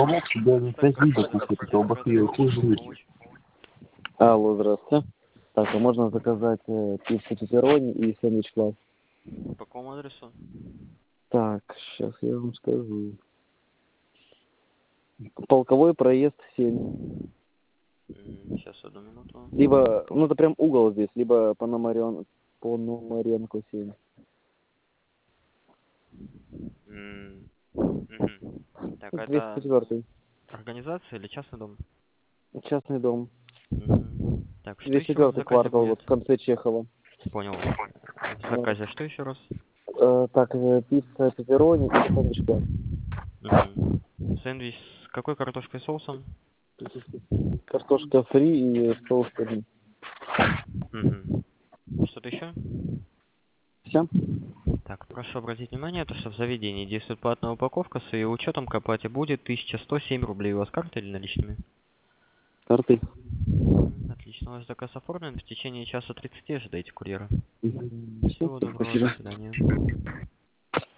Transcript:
помог тебя не сносить, допустим, колбасы и услышать. Алло, здравствуйте. Так, а можно заказать пиццу пепперони и сэндвич класс? По какому адресу? Так, сейчас я вам скажу. Полковой проезд 7. Сейчас, одну минуту. Либо, ну это прям угол здесь, либо Пономаренко 7. Так, это 204. организация или частный дом? Частный дом. Так, что еще в 204 заказе квартал, будет? вот в конце Чехова. Понял. В заказе что еще раз? Так, пицца пепперони и сэндвич класс. Сэндвич с какой картошкой и соусом? Картошка фри и соус один. Что-то еще? Все? Так, прошу обратить внимание, то, что в заведении действует платная упаковка, с ее учетом к оплате будет 1107 рублей. У вас карта или наличными? Карты. Отлично, ваш заказ оформлен. В течение часа 30 ожидайте курьера. Всё, Всего доброго, спасибо. до свидания.